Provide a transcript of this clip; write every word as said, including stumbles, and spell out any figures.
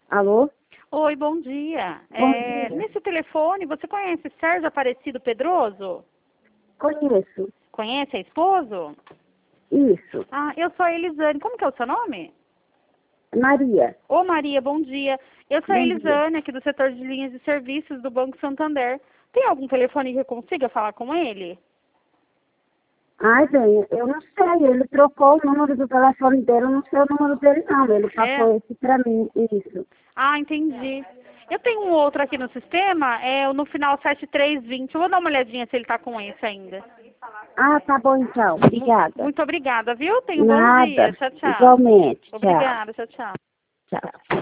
Alô? Oi, bom dia. Bom É, dia. nesse telefone, você conhece Sérgio Aparecido Pedroso? Conheço. Conhece a esposo? Isso. Ah, eu sou a Elisane. Como que é o seu nome? Maria. Ô, Maria, bom dia. Eu sou a Bom dia. Elisane, aqui do setor de linhas de serviços do Banco Santander. Tem algum telefone que eu consiga falar com ele? Ai, bem, eu não sei. Ele trocou o número do telefone dele. Eu não sei o número dele, não. Ele passou É? esse pra mim. Isso. Ah, entendi. Eu tenho um outro aqui no sistema, é o no final sete três vinte. Eu vou dar uma olhadinha se ele tá com esse ainda. Ah, tá bom então. Obrigada. Muito obrigada, viu? Tenha um bom dia. Nada. Tchau, tchau. Igualmente. Tchau. Obrigada, tchau, tchau. Tchau.